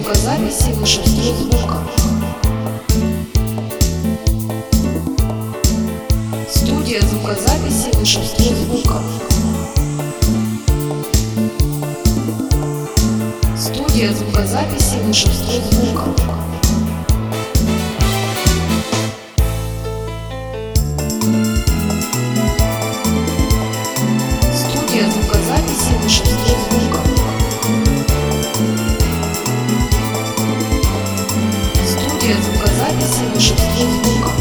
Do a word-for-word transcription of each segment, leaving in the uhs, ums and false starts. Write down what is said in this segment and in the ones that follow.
звукозаписи «Волшебство звука». Студия звукозаписи «Волшебство звука». Студия звукозаписи «Волшебство звука». Студия звукозаписи «Волшебство звука». Студия звукозаписи «Волшебство звука».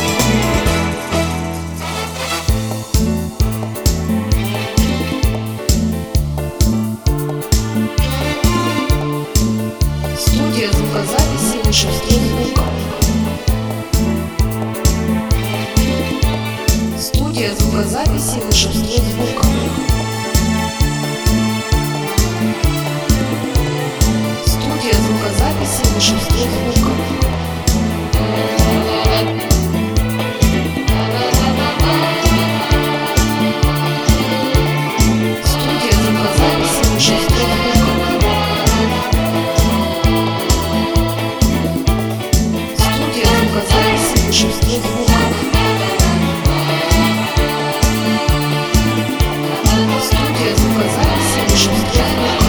Студия звукозаписи «Волшебство звука». Студия звукозаписи «Волшебство звука». Студия звукозаписи «Волшебство звука». Студия звукозаписи «Волшебство звука». Студия звукозаписи «Волшебство звука». Студия звукозаписи «Волшебство звука».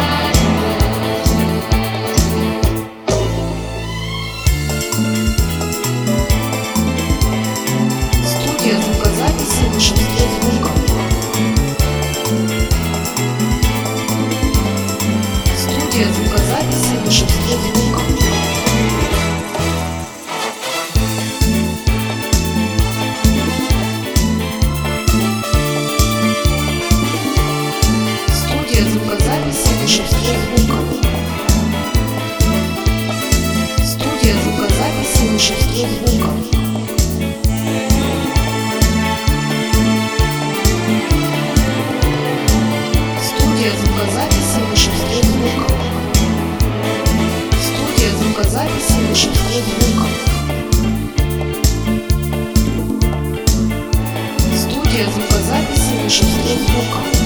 Студия звукозаписи «Волшебство звука». Студия звукозаписи «Волшебство звука». Студия звукозаписи «Волшебство звука». Студия звукозаписи «Волшебство звука». Студия звукозаписи «Волшебство звука». Студия звукозаписи «Волшебство звука». Студия звукозаписи «Волшебство звука».